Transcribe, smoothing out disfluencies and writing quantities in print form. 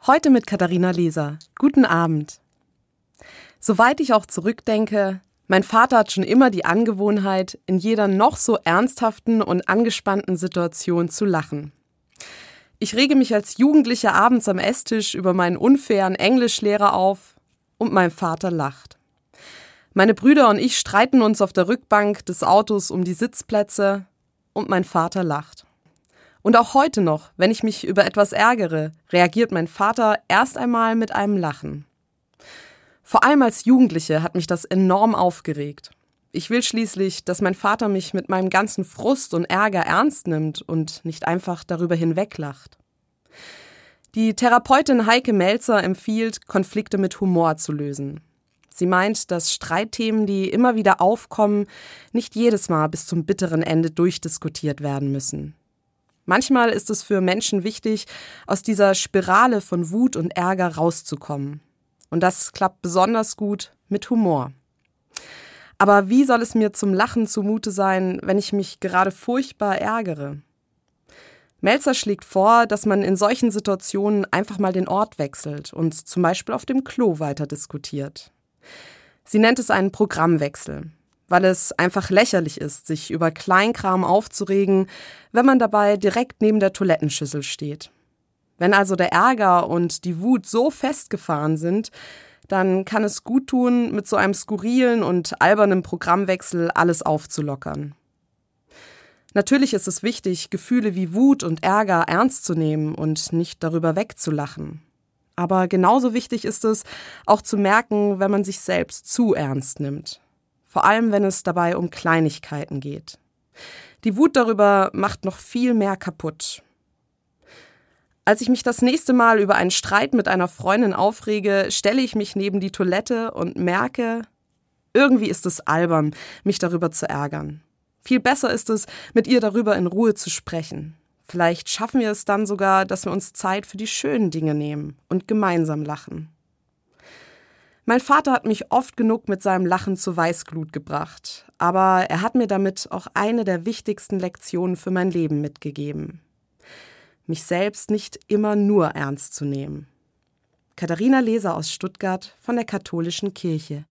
Heute mit Katharina Leser. Guten Abend. Soweit ich auch zurückdenke, mein Vater hat schon immer die Angewohnheit, in jeder noch so ernsthaften und angespannten Situation zu lachen. Ich rege mich als Jugendliche abends am Esstisch über meinen unfairen Englischlehrer auf und mein Vater lacht. Meine Brüder und ich streiten uns auf der Rückbank des Autos um die Sitzplätze und mein Vater lacht. Und auch heute noch, wenn ich mich über etwas ärgere, reagiert mein Vater erst einmal mit einem Lachen. Vor allem als Jugendliche hat mich das enorm aufgeregt. Ich will schließlich, dass mein Vater mich mit meinem ganzen Frust und Ärger ernst nimmt und nicht einfach darüber hinweglacht. Die Therapeutin Heike Melzer empfiehlt, Konflikte mit Humor zu lösen. Sie meint, dass Streitthemen, die immer wieder aufkommen, nicht jedes Mal bis zum bitteren Ende durchdiskutiert werden müssen. Manchmal ist es für Menschen wichtig, aus dieser Spirale von Wut und Ärger rauszukommen. Und das klappt besonders gut mit Humor. Aber wie soll es mir zum Lachen zumute sein, wenn ich mich gerade furchtbar ärgere? Melzer schlägt vor, dass man in solchen Situationen einfach mal den Ort wechselt und zum Beispiel auf dem Klo weiter diskutiert. Sie nennt es einen Programmwechsel, weil es einfach lächerlich ist, sich über Kleinkram aufzuregen, wenn man dabei direkt neben der Toilettenschüssel steht. Wenn also der Ärger und die Wut so festgefahren sind, dann kann es gut tun, mit so einem skurrilen und albernen Programmwechsel alles aufzulockern. Natürlich ist es wichtig, Gefühle wie Wut und Ärger ernst zu nehmen und nicht darüber wegzulachen. Aber genauso wichtig ist es, auch zu merken, wenn man sich selbst zu ernst nimmt. Vor allem, wenn es dabei um Kleinigkeiten geht. Die Wut darüber macht noch viel mehr kaputt. Als ich mich das nächste Mal über einen Streit mit einer Freundin aufrege, stelle ich mich neben die Toilette und merke, irgendwie ist es albern, mich darüber zu ärgern. Viel besser ist es, mit ihr darüber in Ruhe zu sprechen. Vielleicht schaffen wir es dann sogar, dass wir uns Zeit für die schönen Dinge nehmen und gemeinsam lachen. Mein Vater hat mich oft genug mit seinem Lachen zur Weißglut gebracht, aber er hat mir damit auch eine der wichtigsten Lektionen für mein Leben mitgegeben. Mich selbst nicht immer nur ernst zu nehmen. Katharina Leser aus Stuttgart von der Katholischen Kirche.